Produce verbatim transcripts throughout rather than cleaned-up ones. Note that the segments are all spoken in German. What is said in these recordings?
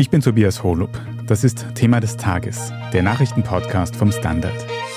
Ich bin Tobias Holub. Das ist Thema des Tages, der Nachrichtenpodcast vom Standard.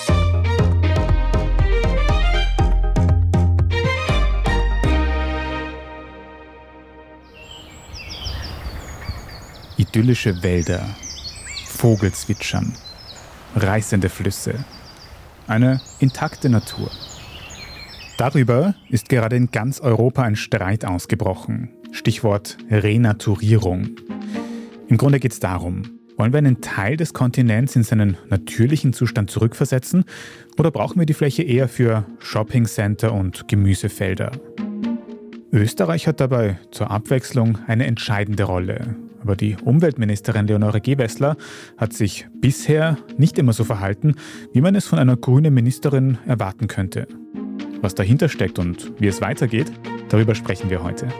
Idyllische Wälder, Vogelzwitschern, reißende Flüsse, eine intakte Natur. Darüber ist gerade in ganz Europa ein Streit ausgebrochen. Stichwort Renaturierung. Im Grunde geht es darum, wollen wir einen Teil des Kontinents in seinen natürlichen Zustand zurückversetzen oder brauchen wir die Fläche eher für Shoppingcenter und Gemüsefelder? Österreich hat dabei zur Abwechslung eine entscheidende Rolle. Aber die Umweltministerin Leonore Gewessler hat sich bisher nicht immer so verhalten, wie man es von einer grünen Ministerin erwarten könnte. Was dahinter steckt und wie es weitergeht, darüber sprechen wir heute.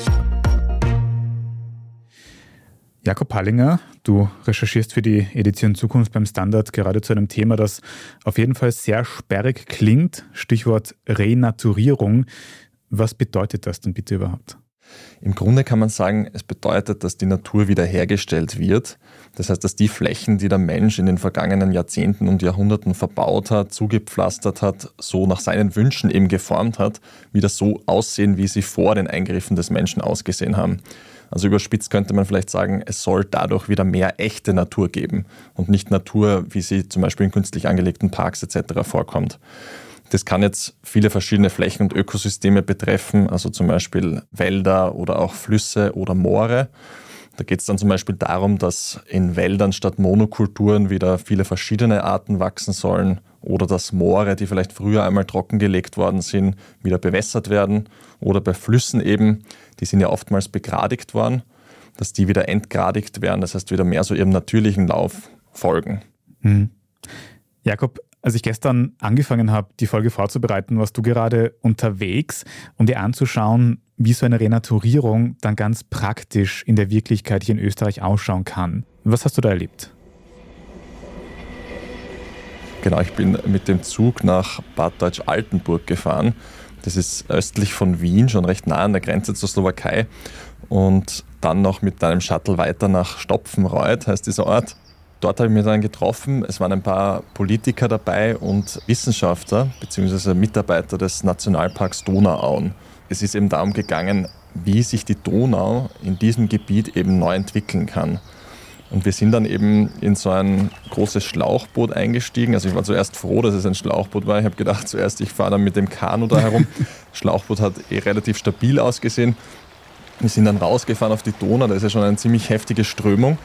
Jakob Hallinger, du recherchierst für die Edition Zukunft beim Standard gerade zu einem Thema, das auf jeden Fall sehr sperrig klingt. Stichwort Renaturierung. Was bedeutet das denn bitte überhaupt? Im Grunde kann man sagen, es bedeutet, dass die Natur wiederhergestellt wird. Das heißt, dass die Flächen, die der Mensch in den vergangenen Jahrzehnten und Jahrhunderten verbaut hat, zugepflastert hat, so nach seinen Wünschen eben geformt hat, wieder so aussehen, wie sie vor den Eingriffen des Menschen ausgesehen haben. Also überspitzt könnte man vielleicht sagen, es soll dadurch wieder mehr echte Natur geben und nicht Natur, wie sie zum Beispiel in künstlich angelegten Parks et cetera vorkommt. Das kann jetzt viele verschiedene Flächen und Ökosysteme betreffen, also zum Beispiel Wälder oder auch Flüsse oder Moore. Da geht es dann zum Beispiel darum, dass in Wäldern statt Monokulturen wieder viele verschiedene Arten wachsen sollen oder dass Moore, die vielleicht früher einmal trockengelegt worden sind, wieder bewässert werden. Oder bei Flüssen eben, die sind ja oftmals begradigt worden, dass die wieder entgradigt werden, das heißt wieder mehr so ihrem natürlichen Lauf folgen. Hm. Jakob, als ich gestern angefangen habe, die Folge vorzubereiten, warst du gerade unterwegs, um dir anzuschauen, wie so eine Renaturierung dann ganz praktisch in der Wirklichkeit hier in Österreich ausschauen kann. Was hast du da erlebt? Genau, ich bin mit dem Zug nach Bad Deutsch-Altenburg gefahren. Das ist östlich von Wien, schon recht nah an der Grenze zur Slowakei. Und dann noch mit einem Shuttle weiter nach Stopfenreuth, heißt dieser Ort. Dort habe ich mich dann getroffen. Es waren ein paar Politiker dabei und Wissenschaftler bzw. Mitarbeiter des Nationalparks Donauauen. Es ist eben darum gegangen, wie sich die Donau in diesem Gebiet eben neu entwickeln kann. Und wir sind dann eben in so ein großes Schlauchboot eingestiegen. Also ich war zuerst froh, dass es ein Schlauchboot war. Ich habe gedacht zuerst, ich fahre dann mit dem Kanu da herum. Das Schlauchboot hat eh relativ stabil ausgesehen. Wir sind dann rausgefahren auf die Donau. Da ist ja schon eine ziemlich heftige Strömung.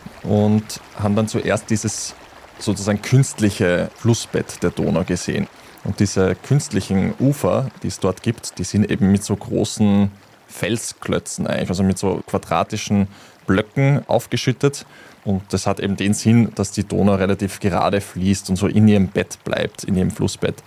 Und haben dann zuerst dieses sozusagen künstliche Flussbett der Donau gesehen. Und diese künstlichen Ufer, die es dort gibt, die sind eben mit so großen Felsklötzen eigentlich, also mit so quadratischen Blöcken aufgeschüttet. Und das hat eben den Sinn, dass die Donau relativ gerade fließt und so in ihrem Bett bleibt, in ihrem Flussbett.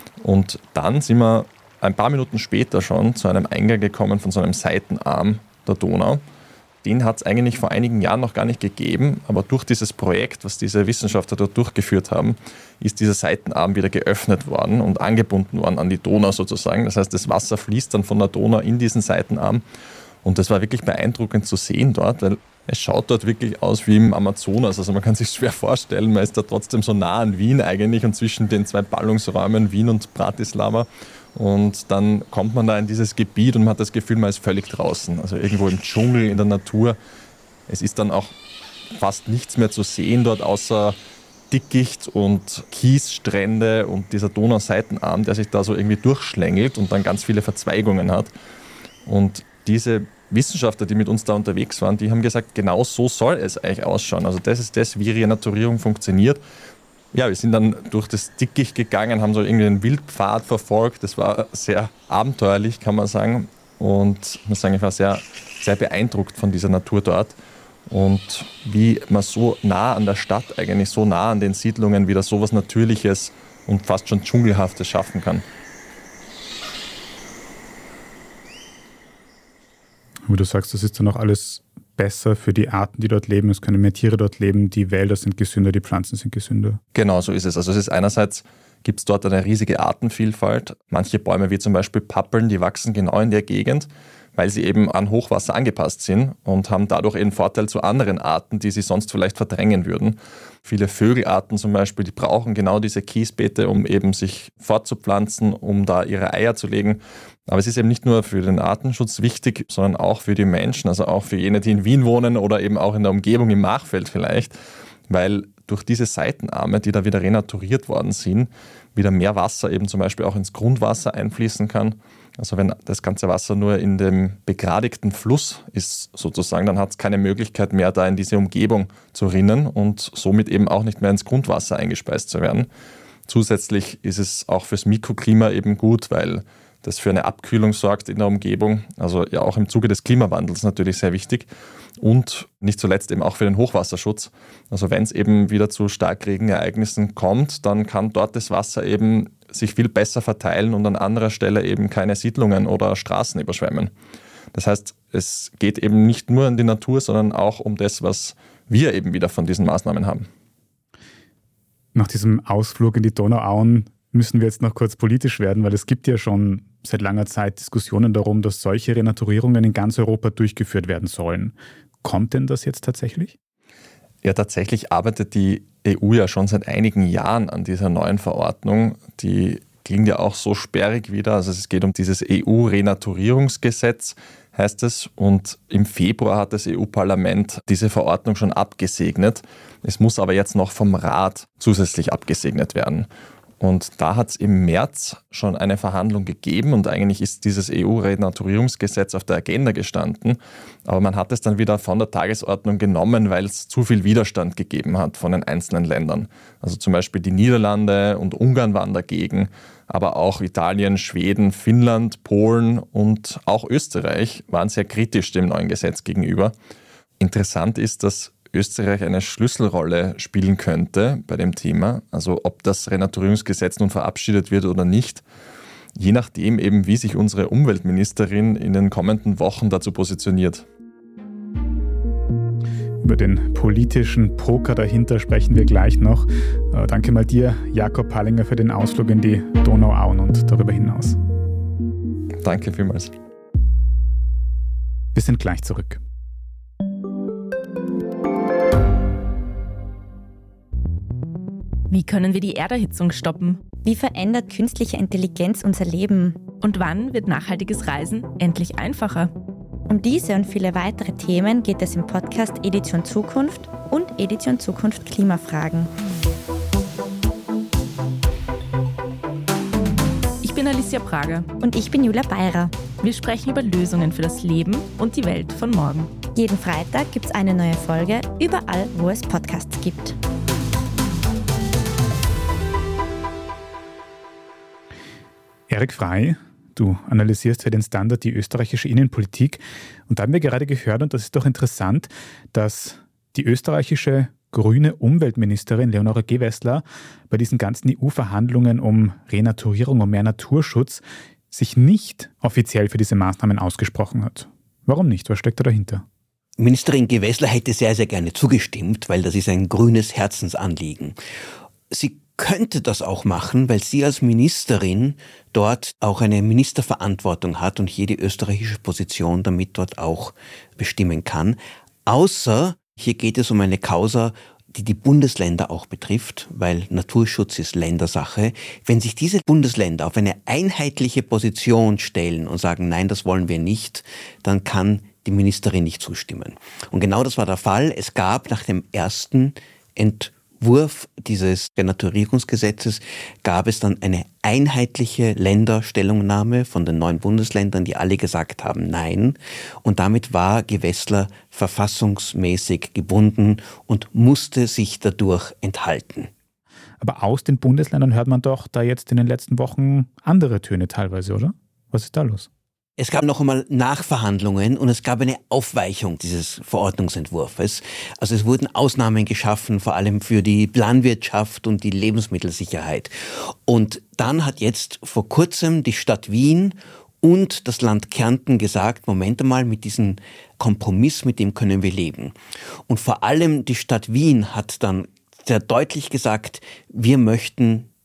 Und dann sind wir ein paar Minuten später schon zu einem Eingang gekommen von so einem Seitenarm der Donau. Den hat es eigentlich vor einigen Jahren noch gar nicht gegeben, aber durch dieses Projekt, was diese Wissenschaftler dort durchgeführt haben, ist dieser Seitenarm wieder geöffnet worden und angebunden worden an die Donau sozusagen. Das heißt, das Wasser fließt dann von der Donau in diesen Seitenarm und das war wirklich beeindruckend zu sehen dort, weil es schaut dort wirklich aus wie im Amazonas. Also man kann sich schwer vorstellen, man ist da trotzdem so nah an Wien eigentlich und zwischen den zwei Ballungsräumen Wien und Bratislava. Und dann kommt man da in dieses Gebiet und man hat das Gefühl, man ist völlig draußen. Also irgendwo im Dschungel, in der Natur. Es ist dann auch fast nichts mehr zu sehen dort, außer Dickicht und Kiesstrände und dieser Donauseitenarm, der sich da so irgendwie durchschlängelt und dann ganz viele Verzweigungen hat. Und diese Wissenschaftler, die mit uns da unterwegs waren, die haben gesagt, genau so soll es eigentlich ausschauen. Also das ist das, wie Renaturierung funktioniert. Ja, wir sind dann durch das Dickicht gegangen, haben so irgendwie einen Wildpfad verfolgt. Das war sehr abenteuerlich, kann man sagen. Und ich muss sagen, ich war sehr, sehr beeindruckt von dieser Natur dort. Und wie man so nah an der Stadt, eigentlich so nah an den Siedlungen wieder so was Natürliches und fast schon Dschungelhaftes schaffen kann. Wie du sagst, das ist dann auch alles besser für die Arten, die dort leben. Es können mehr Tiere dort leben, die Wälder sind gesünder, die Pflanzen sind gesünder. Genau, so ist es. Also es ist einerseits, gibt es dort eine riesige Artenvielfalt. Manche Bäume wie zum Beispiel Pappeln, die wachsen genau in der Gegend. weil sie eben an Hochwasser angepasst sind und haben dadurch einen Vorteil zu anderen Arten, die sie sonst vielleicht verdrängen würden. Viele Vögelarten zum Beispiel, die brauchen genau diese Kiesbeete, um eben sich fortzupflanzen, um da ihre Eier zu legen. Aber es ist eben nicht nur für den Artenschutz wichtig, sondern auch für die Menschen, also auch für jene, die in Wien wohnen oder eben auch in der Umgebung im Machfeld vielleicht, weil durch diese Seitenarme, die da wieder renaturiert worden sind, wieder mehr Wasser eben zum Beispiel auch ins Grundwasser einfließen kann. Also wenn das ganze Wasser nur in dem begradigten Fluss ist sozusagen, dann hat es keine Möglichkeit mehr, da in diese Umgebung zu rinnen und somit eben auch nicht mehr ins Grundwasser eingespeist zu werden. Zusätzlich ist es auch fürs Mikroklima eben gut, weil das für eine Abkühlung sorgt in der Umgebung, also ja auch im Zuge des Klimawandels natürlich sehr wichtig und nicht zuletzt eben auch für den Hochwasserschutz. Also wenn es eben wieder zu Starkregenereignissen kommt, dann kann dort das Wasser eben sich viel besser verteilen und an anderer Stelle eben keine Siedlungen oder Straßen überschwemmen. Das heißt, es geht eben nicht nur um die Natur, sondern auch um das, was wir eben wieder von diesen Maßnahmen haben. Nach diesem Ausflug in die Donauauen müssen wir jetzt noch kurz politisch werden, weil es gibt ja schon seit langer Zeit Diskussionen darum, dass solche Renaturierungen in ganz Europa durchgeführt werden sollen. Kommt denn das jetzt tatsächlich? Ja, tatsächlich arbeitet die E U ja schon seit einigen Jahren an dieser neuen Verordnung. Die klingt ja auch so sperrig wieder. Also es geht um dieses E U-Renaturierungsgesetz, heißt es. Und im Februar hat das E U-Parlament diese Verordnung schon abgesegnet. Es muss aber jetzt noch vom Rat zusätzlich abgesegnet werden. Und da hat es im März schon eine Verhandlung gegeben und eigentlich ist dieses E U-Renaturierungsgesetz auf der Agenda gestanden. Aber man hat es dann wieder von der Tagesordnung genommen, weil es zu viel Widerstand gegeben hat von den einzelnen Ländern. Also zum Beispiel die Niederlande und Ungarn waren dagegen, aber auch Italien, Schweden, Finnland, Polen und auch Österreich waren sehr kritisch dem neuen Gesetz gegenüber. Interessant ist, dass Österreich eine Schlüsselrolle spielen könnte bei dem Thema, also ob das Renaturierungsgesetz nun verabschiedet wird oder nicht, je nachdem eben, wie sich unsere Umweltministerin in den kommenden Wochen dazu positioniert. Über den politischen Poker dahinter sprechen wir gleich noch. Danke mal dir, Jakob Pallinger, für den Ausflug in die Donauauen und darüber hinaus. Danke vielmals. Wir sind gleich zurück. Wie können wir die Erderhitzung stoppen? Wie verändert künstliche Intelligenz unser Leben? Und wann wird nachhaltiges Reisen endlich einfacher? Um diese und viele weitere Themen geht es im Podcast Edition Zukunft und Edition Zukunft Klimafragen. Ich bin Alicia Prager. Und ich bin Julia Beirer. Wir sprechen über Lösungen für das Leben und die Welt von morgen. Jeden Freitag gibt es eine neue Folge, überall, wo es Podcasts gibt. Erik Frey, du analysierst für den Standard die österreichische Innenpolitik. Und da haben wir gerade gehört, und das ist doch interessant, dass die österreichische grüne Umweltministerin Leonore Gewessler bei diesen ganzen E U-Verhandlungen um Renaturierung, um mehr Naturschutz sich nicht offiziell für diese Maßnahmen ausgesprochen hat. Warum nicht? Was steckt da dahinter? Ministerin Gewessler hätte sehr, sehr gerne zugestimmt, weil das ist ein grünes Herzensanliegen. Sie könnte das auch machen, weil sie als Ministerin dort auch eine Ministerverantwortung hat und jede österreichische Position damit dort auch bestimmen kann. Außer, hier geht es um eine Causa, die die Bundesländer auch betrifft, weil Naturschutz ist Ländersache. Wenn sich diese Bundesländer auf eine einheitliche Position stellen und sagen, nein, das wollen wir nicht, dann kann die Ministerin nicht zustimmen. Und genau das war der Fall. Es gab nach dem ersten Entwurf Wurf dieses Renaturierungsgesetzes gab es dann eine einheitliche Länderstellungnahme von den neun Bundesländern, die alle gesagt haben Nein. Und damit war Gewessler verfassungsmäßig gebunden und musste sich dadurch enthalten. Aber aus den Bundesländern hört man doch da jetzt in den letzten Wochen andere Töne teilweise, oder? Was ist da los? Es gab noch einmal Nachverhandlungen und es gab eine Aufweichung dieses Verordnungsentwurfs. Also es wurden Ausnahmen geschaffen, vor allem für die Planwirtschaft und die Lebensmittelsicherheit. Und dann hat jetzt vor kurzem die Stadt Wien und das Land Kärnten gesagt, Moment einmal, mit diesem Kompromiss, mit dem können wir leben. Und vor allem die Stadt Wien hat dann sehr deutlich gesagt, wir möchten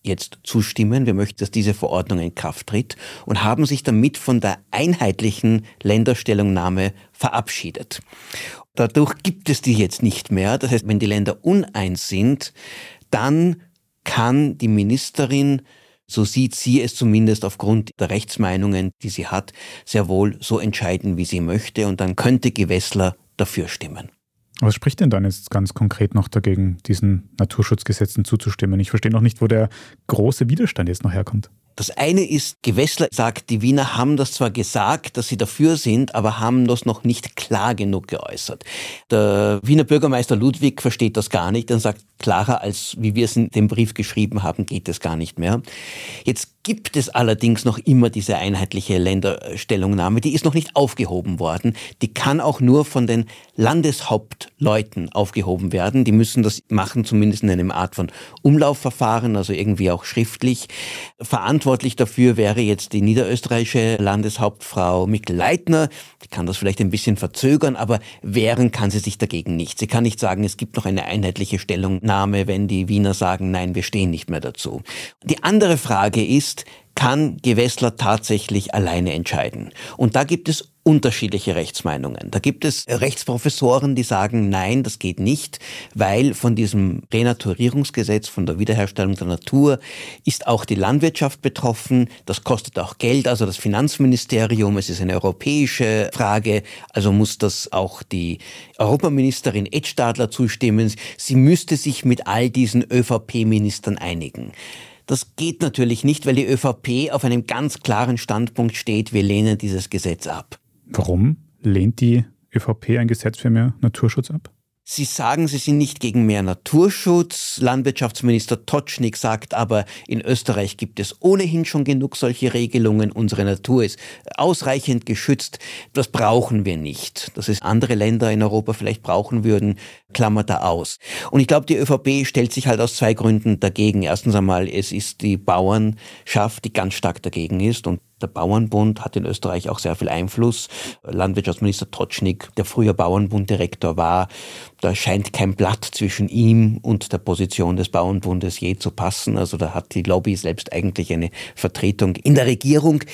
jetzt zustimmen. Wir möchten, dass diese Verordnung in Kraft tritt und haben sich damit von der einheitlichen Länderstellungnahme verabschiedet. Dadurch gibt es die jetzt nicht mehr. Das heißt, wenn die Länder uneins sind, dann kann die Ministerin, so sieht sie es zumindest aufgrund der Rechtsmeinungen, die sie hat, sehr wohl so entscheiden, wie sie möchte. Und dann könnte Gewessler dafür stimmen. Was spricht denn dann jetzt ganz konkret noch dagegen, diesen Naturschutzgesetzen zuzustimmen? Ich verstehe noch nicht, wo der große Widerstand jetzt noch herkommt. Das eine ist, Gewessler sagt, die Wiener haben das zwar gesagt, dass sie dafür sind, aber haben das noch nicht klar genug geäußert. Der Wiener Bürgermeister Ludwig versteht das gar nicht und sagt, klarer als wie wir es in dem Brief geschrieben haben, geht es gar nicht mehr. Jetzt gibt es allerdings noch immer diese einheitliche Länderstellungnahme, die ist noch nicht aufgehoben worden. Die kann auch nur von den Landeshauptleuten aufgehoben werden. Die müssen das machen, zumindest in einem Art von Umlaufverfahren, also irgendwie auch schriftlich. Verantwortlich dafür wäre jetzt die niederösterreichische Landeshauptfrau Mikl-Leitner. Die kann das vielleicht ein bisschen verzögern, aber wehren kann sie sich dagegen nicht. Sie kann nicht sagen, es gibt noch eine einheitliche Stellungnahme, wenn die Wiener sagen, nein, wir stehen nicht mehr dazu. Die andere Frage ist, kann Gewessler tatsächlich alleine entscheiden? Und da gibt es unterschiedliche Rechtsmeinungen. Da gibt es Rechtsprofessoren, die sagen, nein, das geht nicht, weil von diesem Renaturierungsgesetz, von der Wiederherstellung der Natur, ist auch die Landwirtschaft betroffen. Das kostet auch Geld, also das Finanzministerium. Es ist eine europäische Frage, also muss das auch die Europaministerin Edstadler zustimmen. Sie müsste sich mit all diesen ÖVP-Ministern einigen. Das geht natürlich nicht, weil die ÖVP auf einem ganz klaren Standpunkt steht, wir lehnen dieses Gesetz ab. Warum lehnt die ÖVP ein Gesetz für mehr Naturschutz ab? Sie sagen, Sie sind nicht gegen mehr Naturschutz. Landwirtschaftsminister Totschnig sagt aber, in Österreich gibt es ohnehin schon genug solche Regelungen. Unsere Natur ist ausreichend geschützt. Das brauchen wir nicht. Dass es andere Länder in Europa vielleicht brauchen würden, klammert er aus. Und ich glaube, die ÖVP stellt sich halt aus zwei Gründen dagegen. Erstens einmal, es ist die Bauernschaft, die ganz stark dagegen ist. Und der Bauernbund hat in Österreich auch sehr viel Einfluss. Landwirtschaftsminister Totschnig, der früher Bauernbunddirektor war, da scheint kein Blatt zwischen ihm und der Position des Bauernbundes je zu passen. Also da hat die Lobby selbst eigentlich eine Vertretung in der Regierung.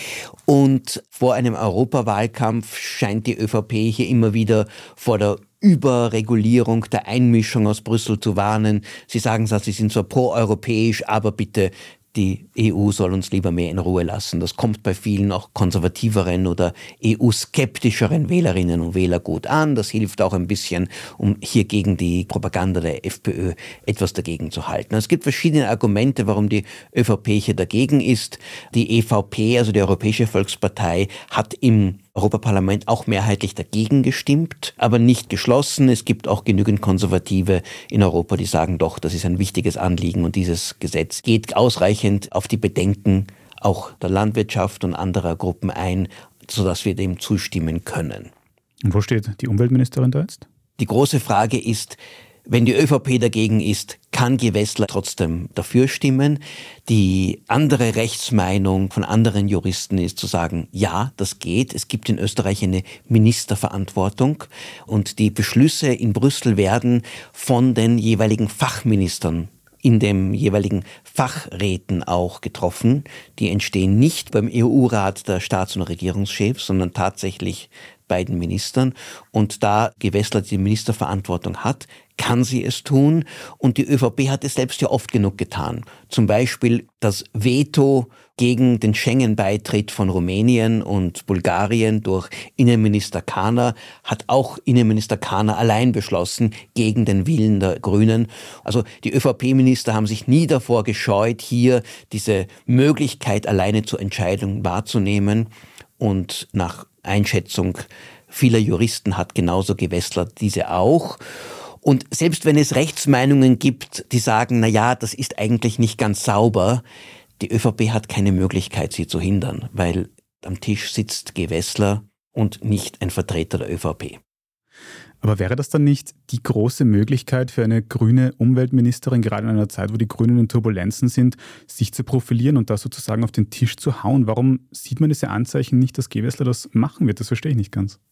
Und vor einem Europawahlkampf scheint die ÖVP hier immer wieder vor der Überregulierung, der Einmischung aus Brüssel zu warnen. Sie sagen zwar, sie sind zwar proeuropäisch, aber bitte, die E U soll uns lieber mehr in Ruhe lassen. Das kommt bei vielen auch konservativeren oder E U-skeptischeren Wählerinnen und Wähler gut an. Das hilft auch ein bisschen, um hier gegen die Propaganda der FPÖ etwas dagegen zu halten. Es gibt verschiedene Argumente, warum die ÖVP hier dagegen ist. Die E V P, also die Europäische Volkspartei, hat im Europaparlament auch mehrheitlich dagegen gestimmt, aber nicht geschlossen. Es gibt auch genügend Konservative in Europa, die sagen doch, das ist ein wichtiges Anliegen und dieses Gesetz geht ausreichend auf die Bedenken auch der Landwirtschaft und anderer Gruppen ein, sodass wir dem zustimmen können. Und wo steht die Umweltministerin da jetzt? Die große Frage ist, wenn die ÖVP dagegen ist, kann Gewessler trotzdem dafür stimmen. Die andere Rechtsmeinung von anderen Juristen ist zu sagen, ja, das geht. Es gibt in Österreich eine Ministerverantwortung und die Beschlüsse in Brüssel werden von den jeweiligen Fachministern in den jeweiligen Fachräten auch getroffen. Die entstehen nicht beim E U-Rat der Staats- und Regierungschefs, sondern tatsächlich bei den Ministern. Und da Gewessler die Ministerverantwortung hat, kann sie es tun. Und die ÖVP hat es selbst ja oft genug getan. Zum Beispiel das Veto gegen den Schengen-Beitritt von Rumänien und Bulgarien durch Innenminister Kahner hat auch Innenminister Kahner allein beschlossen, gegen den Willen der Grünen. Also die ÖVP-Minister haben sich nie davor gescheut, hier diese Möglichkeit alleine zur Entscheidung wahrzunehmen. Und nach Einschätzung vieler Juristen hat genauso Gewessler diese auch. Und selbst wenn es Rechtsmeinungen gibt, die sagen, na ja, das ist eigentlich nicht ganz sauber, die ÖVP hat keine Möglichkeit, sie zu hindern, weil am Tisch sitzt Gewessler und nicht ein Vertreter der ÖVP. Aber wäre das dann nicht die große Möglichkeit für eine grüne Umweltministerin, gerade in einer Zeit, wo die Grünen in Turbulenzen sind, sich zu profilieren und da sozusagen auf den Tisch zu hauen? Warum sieht man diese Anzeichen nicht, dass Gewessler das machen wird? Das verstehe ich nicht ganz.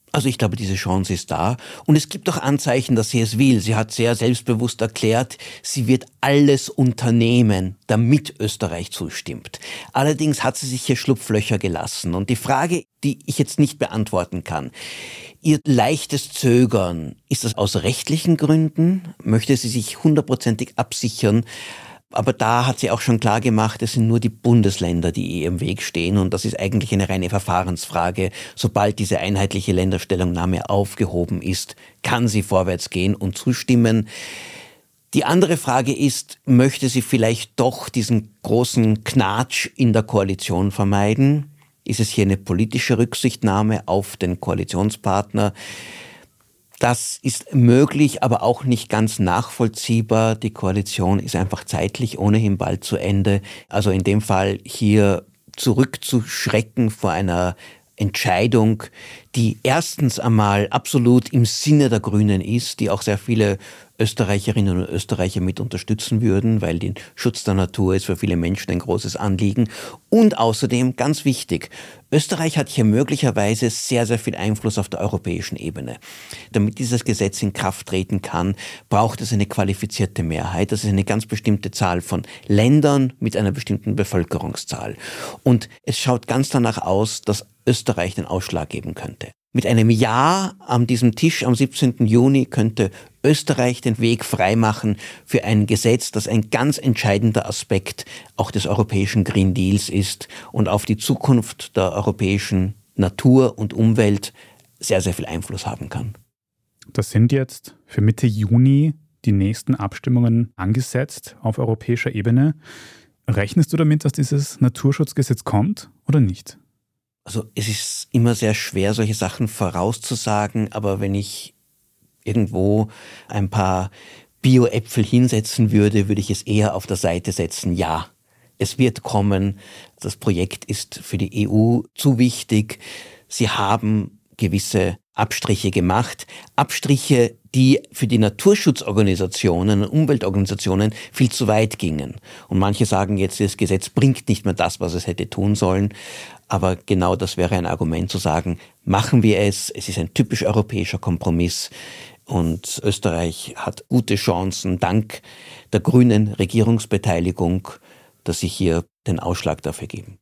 Also ich glaube, diese Chance ist da. Und es gibt auch Anzeichen, dass sie es will. Sie hat sehr selbstbewusst erklärt, sie wird alles unternehmen, damit Österreich zustimmt. Allerdings hat sie sich hier Schlupflöcher gelassen. Und die Frage, die ich jetzt nicht beantworten kann, ihr leichtes Zögern, ist das aus rechtlichen Gründen? Möchte sie sich hundertprozentig absichern? Aber da hat sie auch schon klar gemacht, es sind nur die Bundesländer, die ihr im Weg stehen. Und das ist eigentlich eine reine Verfahrensfrage. Sobald diese einheitliche Länderstellungnahme aufgehoben ist, kann sie vorwärts gehen und zustimmen. Die andere Frage ist, möchte sie vielleicht doch diesen großen Knatsch in der Koalition vermeiden? Ist es hier eine politische Rücksichtnahme auf den Koalitionspartner? Das ist möglich, aber auch nicht ganz nachvollziehbar. Die Koalition ist einfach zeitlich ohnehin bald zu Ende. Also in dem Fall hier zurückzuschrecken vor einer Entscheidung, die erstens einmal absolut im Sinne der Grünen ist, die auch sehr viele Österreicherinnen und Österreicher mit unterstützen würden, weil der Schutz der Natur ist für viele Menschen ein großes Anliegen. Und außerdem, ganz wichtig, Österreich hat hier möglicherweise sehr, sehr viel Einfluss auf der europäischen Ebene. Damit dieses Gesetz in Kraft treten kann, braucht es eine qualifizierte Mehrheit. Das ist eine ganz bestimmte Zahl von Ländern mit einer bestimmten Bevölkerungszahl. Und es schaut ganz danach aus, dass Österreich den Ausschlag geben könnte. Mit einem Ja an diesem Tisch am siebzehnten Juni könnte Österreich den Weg freimachen für ein Gesetz, das ein ganz entscheidender Aspekt auch des europäischen Green Deals ist und auf die Zukunft der europäischen Natur und Umwelt sehr, sehr viel Einfluss haben kann. Das sind jetzt für Mitte Juni die nächsten Abstimmungen angesetzt auf europäischer Ebene. Rechnest du damit, dass dieses Naturschutzgesetz kommt oder nicht? Also es ist immer sehr schwer, solche Sachen vorauszusagen, aber wenn ich irgendwo ein paar Bio-Äpfel hinsetzen würde, würde ich es eher auf der Seite setzen, ja, es wird kommen. Das Projekt ist für die E U zu wichtig. Sie haben gewisse Abstriche gemacht. Abstriche, die für die Naturschutzorganisationen und Umweltorganisationen viel zu weit gingen. Und manche sagen jetzt, das Gesetz bringt nicht mehr das, was es hätte tun sollen. Aber genau das wäre ein Argument zu sagen, machen wir es. Es ist ein typisch europäischer Kompromiss. Und Österreich hat gute Chancen, dank der grünen Regierungsbeteiligung, dass sie hier den Ausschlag dafür geben.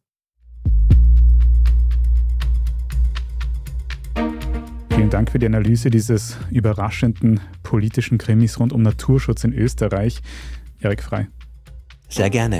Vielen Dank für die Analyse dieses überraschenden politischen Krimis rund um Naturschutz in Österreich. Erik Frey. Sehr gerne.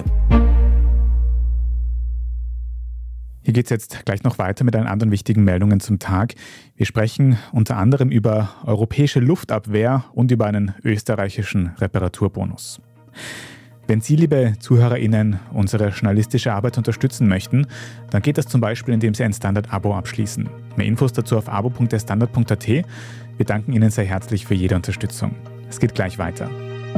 Hier geht es jetzt gleich noch weiter mit einen anderen wichtigen Meldungen zum Tag. Wir sprechen unter anderem über europäische Luftabwehr und über einen österreichischen Reparaturbonus. Wenn Sie, liebe ZuhörerInnen, unsere journalistische Arbeit unterstützen möchten, dann geht das zum Beispiel, indem Sie ein Standard-Abo abschließen. Mehr Infos dazu auf abo punkt der standard punkt at. Wir danken Ihnen sehr herzlich für jede Unterstützung. Es geht gleich weiter.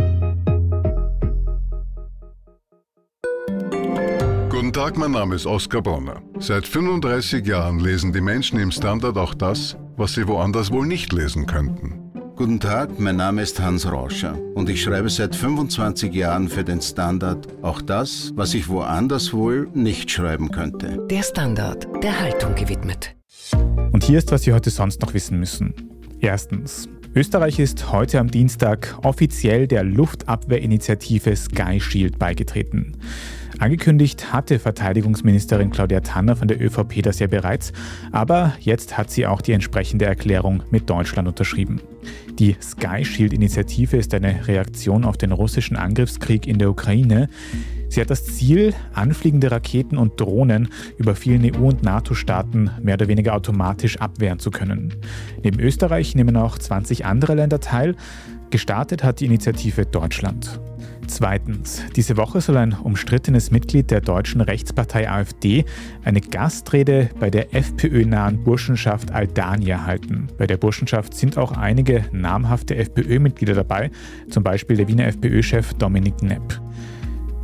Guten Tag, mein Name ist Oskar Bronner. Seit fünfunddreißig Jahren lesen die Menschen im Standard auch das, was sie woanders wohl nicht lesen könnten. Guten Tag, mein Name ist Hans Rauscher und ich schreibe seit fünfundzwanzig Jahren für den Standard auch das, was ich woanders wohl nicht schreiben könnte. Der Standard, der Haltung gewidmet. Und hier ist, was Sie heute sonst noch wissen müssen. Erstens. Österreich ist heute am Dienstag offiziell der Luftabwehrinitiative Sky Shield beigetreten. Angekündigt hatte Verteidigungsministerin Claudia Tanner von der ÖVP das ja bereits, aber jetzt hat sie auch die entsprechende Erklärung mit Deutschland unterschrieben. Die Sky Shield-Initiative ist eine Reaktion auf den russischen Angriffskrieg in der Ukraine. Sie hat das Ziel, anfliegende Raketen und Drohnen über vielen E U- und NATO-Staaten mehr oder weniger automatisch abwehren zu können. Neben Österreich nehmen auch zwanzig andere Länder teil. Gestartet hat die Initiative Deutschland. Zweitens. Diese Woche soll ein umstrittenes Mitglied der deutschen Rechtspartei AfD eine Gastrede bei der FPÖ-nahen Burschenschaft Aldania halten. Bei der Burschenschaft sind auch einige namhafte FPÖ-Mitglieder dabei, zum Beispiel der Wiener FPÖ-Chef Dominik Nepp.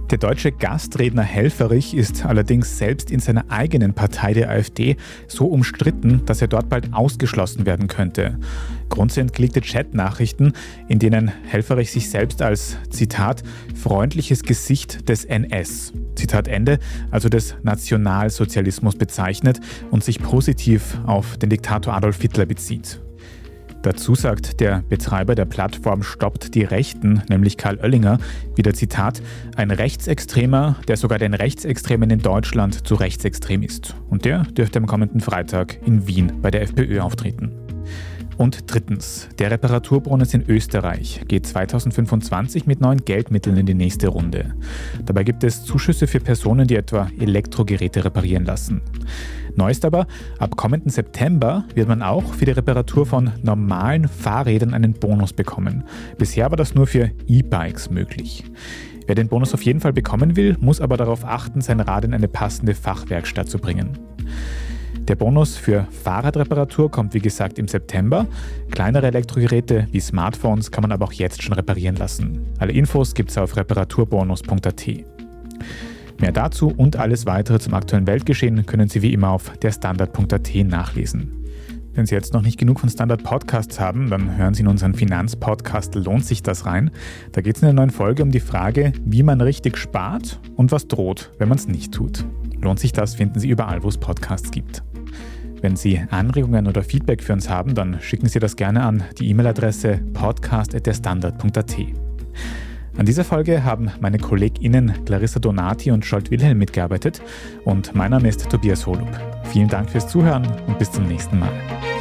Der deutsche Gastredner Helfferich ist allerdings selbst in seiner eigenen Partei der AfD so umstritten, dass er dort bald ausgeschlossen werden könnte. Grund sind geleakte Chat-Nachrichten, in denen Helfferich sich selbst als, Zitat, freundliches Gesicht des N S, Zitat Ende, also des Nationalsozialismus bezeichnet und sich positiv auf den Diktator Adolf Hitler bezieht. Dazu sagt der Betreiber der Plattform Stoppt die Rechten, nämlich Karl Oellinger, wieder Zitat, ein Rechtsextremer, der sogar den Rechtsextremen in Deutschland zu rechtsextrem ist. Und der dürfte am kommenden Freitag in Wien bei der FPÖ auftreten. Und drittens, der Reparaturbonus in Österreich geht zweitausendfünfundzwanzig mit neuen Geldmitteln in die nächste Runde. Dabei gibt es Zuschüsse für Personen, die etwa Elektrogeräte reparieren lassen. Neu ist aber, ab kommenden September wird man auch für die Reparatur von normalen Fahrrädern einen Bonus bekommen. Bisher war das nur für E-Bikes möglich. Wer den Bonus auf jeden Fall bekommen will, muss aber darauf achten, sein Rad in eine passende Fachwerkstatt zu bringen. Der Bonus für Fahrradreparatur kommt wie gesagt im September. Kleinere Elektrogeräte wie Smartphones kann man aber auch jetzt schon reparieren lassen. Alle Infos gibt's auf reparaturbonus punkt a t. Mehr dazu und alles weitere zum aktuellen Weltgeschehen können Sie wie immer auf derstandard punkt a t nachlesen. Wenn Sie jetzt noch nicht genug von Standard Podcasts haben, dann hören Sie in unseren Finanzpodcast Lohnt sich das rein? Da geht es in der neuen Folge um die Frage, wie man richtig spart und was droht, wenn man es nicht tut. Lohnt sich das finden Sie überall, wo es Podcasts gibt. Wenn Sie Anregungen oder Feedback für uns haben, dann schicken Sie das gerne an die E-Mail-Adresse podcast at derstandard punkt a t. An dieser Folge haben meine KollegInnen Clarissa Donati und Scholt Wilhelm mitgearbeitet und mein Name ist Tobias Holub. Vielen Dank fürs Zuhören und bis zum nächsten Mal.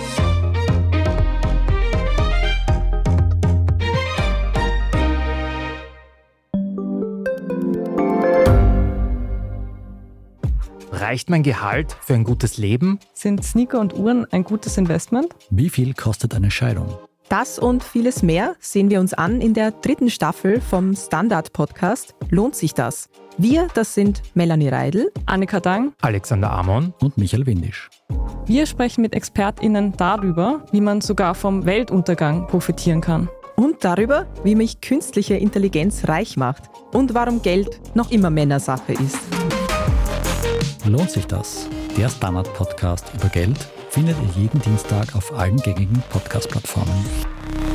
Reicht mein Gehalt für ein gutes Leben? Sind Sneaker und Uhren ein gutes Investment? Wie viel kostet eine Scheidung? Das und vieles mehr sehen wir uns an in der dritten Staffel vom Standard-Podcast Lohnt sich das? Wir, das sind Melanie Reidl, Annika Dang, Alexander Amon und Michael Windisch. Wir sprechen mit ExpertInnen darüber, wie man sogar vom Weltuntergang profitieren kann. Und darüber, wie mich künstliche Intelligenz reich macht und warum Geld noch immer Männersache ist. Lohnt sich das? Der Standard-Podcast über Geld findet ihr jeden Dienstag auf allen gängigen Podcast-Plattformen.